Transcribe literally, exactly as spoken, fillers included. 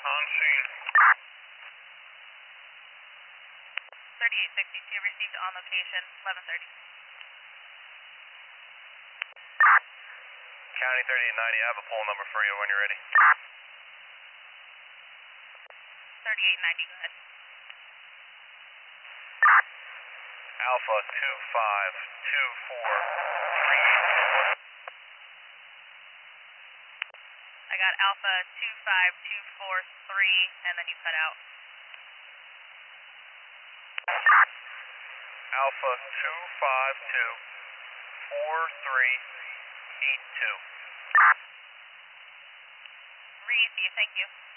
On scene. thirty-eight sixty-two received on location, eleven thirty. County thirty-eight ninety, I have a poll number for you when you're ready. thirty-eight ninety, go ahead. Alpha two five two four three. I got Alpha two five two four three, and then you cut out. Alpha two five two four three eight two. Receive, thank you.